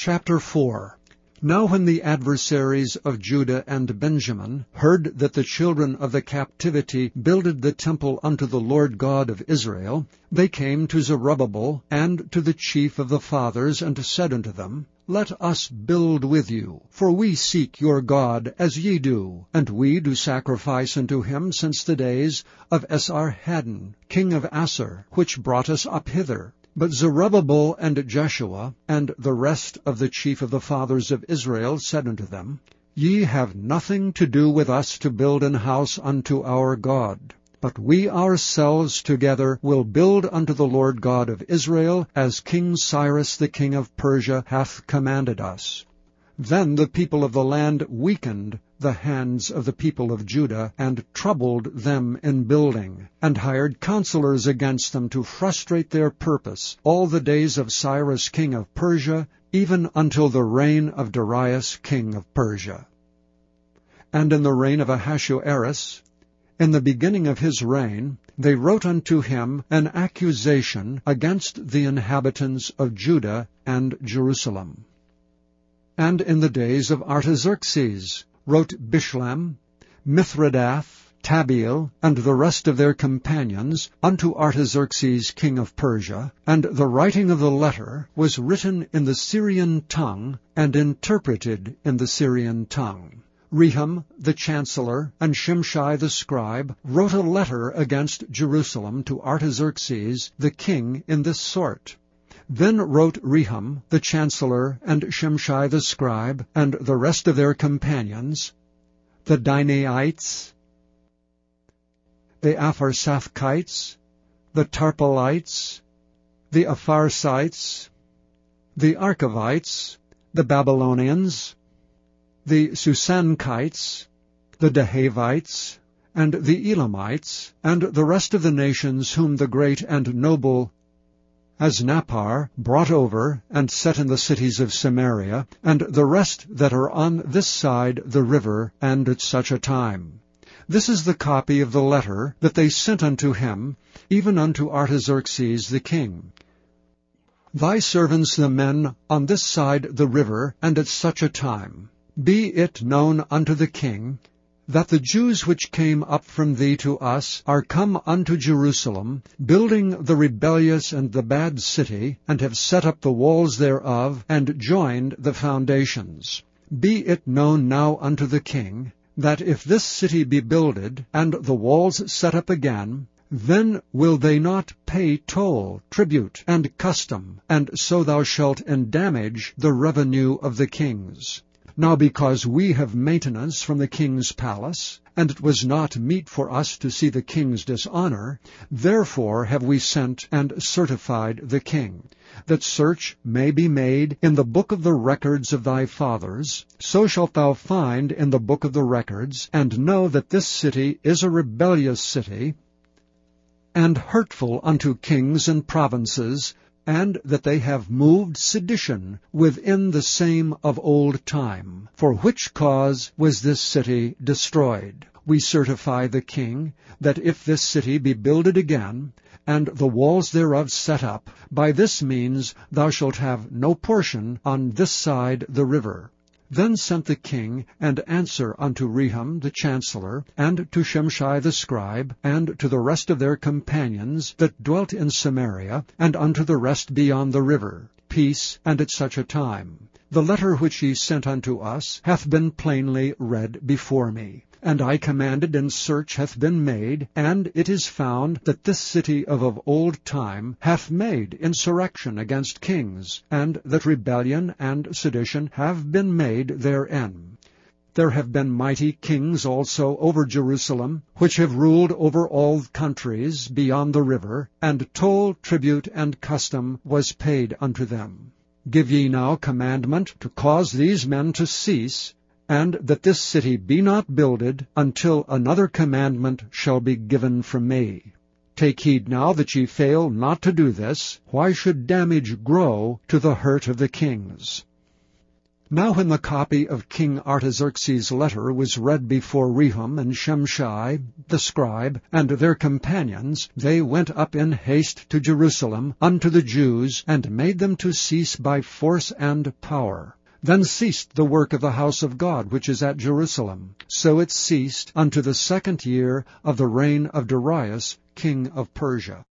Chapter 4. Now when the adversaries of Judah and Benjamin heard that the children of the captivity builded the temple unto the Lord God of Israel, they came to Zerubbabel and to the chief of the fathers, and said unto them, Let us build with you, for we seek your God as ye do, and we do sacrifice unto him since the days of Esarhaddon, king of Assur, which brought us up hither. But Zerubbabel and Jeshua and the rest of the chief of the fathers of Israel said unto them, Ye have nothing to do with us to build an house unto our God, but we ourselves together will build unto the Lord God of Israel, as King Cyrus the king of Persia hath commanded us. Then the people of the land weakened the hands of the people of Judah, and troubled them in building, and hired counselors against them to frustrate their purpose, all the days of Cyrus king of Persia, even until the reign of Darius king of Persia. And in the reign of Ahasuerus, in the beginning of his reign, they wrote unto him an accusation against the inhabitants of Judah and Jerusalem. And in the days of Artaxerxes wrote Bishlam, Mithredath, Tabeel, and the rest of their companions unto Artaxerxes king of Persia, and the writing of the letter was written in the Syrian tongue, and interpreted in the Syrian tongue. Rehum the chancellor and Shimshai the scribe wrote a letter against Jerusalem to Artaxerxes the king in this sort. Then wrote Rehum the chancellor and Shimshai the scribe and the rest of their companions, the Dinaites, the Apharsaphites, the Tarpelites, the Apharsites, the Archavites, the Babylonians, the Susankites, the Dahavites, and the Elamites, and the rest of the nations whom the great and noble Asnappar brought over and set in the cities of Samaria, and the rest that are on this side the river, and at such a time. This is the copy of the letter that they sent unto him, even unto Artaxerxes the king. Thy servants the men on this side the river, and at such a time. Be it known unto the king, that the Jews which came up from thee to us are come unto Jerusalem, building the rebellious and the bad city, and have set up the walls thereof, and joined the foundations. Be it known now unto the king, that if this city be builded, and the walls set up again, then will they not pay toll, tribute, and custom, and so thou shalt endamage the revenue of the kings. Now because we have maintenance from the king's palace, and it was not meet for us to see the king's dishonor, therefore have we sent and certified the king, that search may be made in the book of the records of thy fathers. So shalt thou find in the book of the records, and know that this city is a rebellious city, and hurtful unto kings and provinces, and that they have moved sedition within the same of old time, for which cause was this city destroyed. We certify the king, that if this city be builded again, and the walls thereof set up, by this means thou shalt have no portion on this side the river. Then sent the king an answer unto Rehum the chancellor, and to Shimshai the scribe, and to the rest of their companions that dwelt in Samaria, and unto the rest beyond the river, peace, and at such a time. The letter which he sent unto us hath been plainly read before me. And I commanded, and search hath been made, and it is found that this city of old time hath made insurrection against kings, and that rebellion and sedition have been made therein. There have been mighty kings also over Jerusalem, which have ruled over all countries beyond the river, and toll, tribute, and custom was paid unto them. Give ye now commandment to cause these men to cease, and that this city be not builded, until another commandment shall be given from me. Take heed now that ye fail not to do this. Why should damage grow to the hurt of the kings? Now when the copy of King Artaxerxes' letter was read before Rehum and Shimshai the scribe and their companions, they went up in haste to Jerusalem unto the Jews, and made them to cease by force and power. Then ceased the work of the house of God which is at Jerusalem. So it ceased unto the 2nd year of the reign of Darius king of Persia.